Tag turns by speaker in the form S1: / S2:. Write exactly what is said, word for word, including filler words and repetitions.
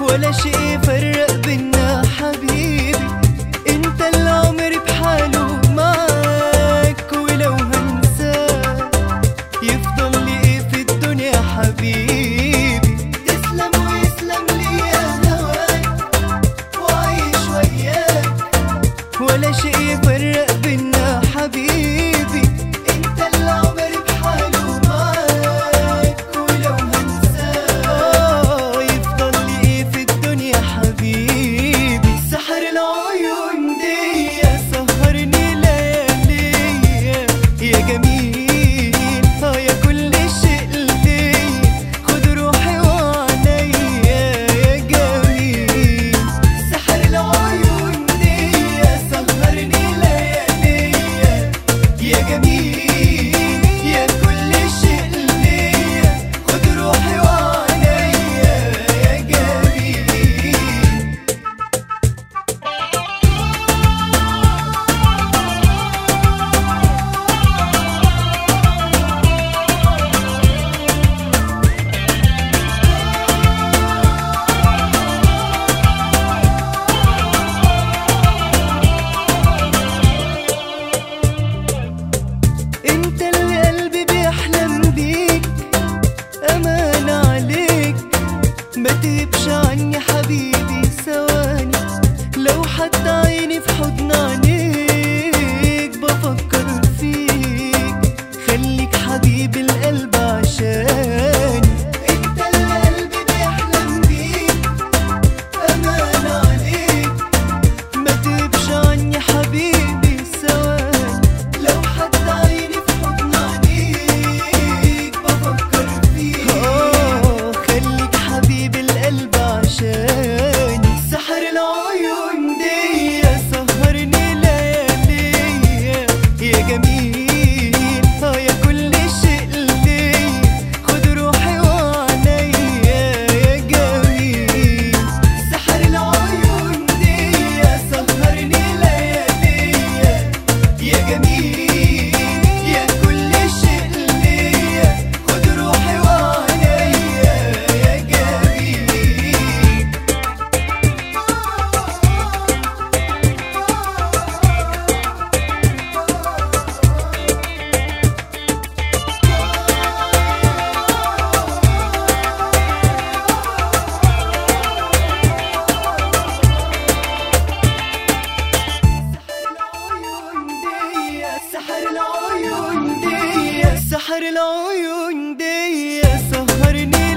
S1: ولا شيء يفرق بينا حبيبي، انت اللي عمري بحاله معاك، ولو هنساك يفضل لي ايه في الدنيا حبيبي. تسلم ويسلم لي يا هواك وعيش وياك، ولا شيء يفرق بينا حبيبي، انت اللي عمري بحاله معاك، ولو هنساك آه يفضل لي ايه في الدنيا حبيبي. سحر العيون دي سهرني لياليا يا جميل، اه يا كل شيء لي، خد روحي وعينيا يا جميل. سحر العيون دي سهرني لياليا يا جميل، يا كل شيء لي، خد روحي وعينيا يا جميل. انت اللي قلبي بيحلم بيك، امان عليك ما تغيبش عني حبيبي ثواني، لو حتى عيني في حضن عينيك بفكر فيك، خليك حبيب القلب عشاني. انت اللي قلبي بيحلم بيك، امان عليك ما تغيبش عني حبيبي ثواني، لو حتى عيني في حضن عينيك بفكر فيك، اه خليك حبيب القلب عشاني. سحر العيون دي سهرني لياليا يا جميل، اه يا كل شيء لي، خد روحي وعينيا يا جميل. سحر العيون دي سهرني لياليا يا جميل، يا كل شيء لي، خد روحي وعينيا يا جميل. سحر العيون دي سحر العيون دي سهرني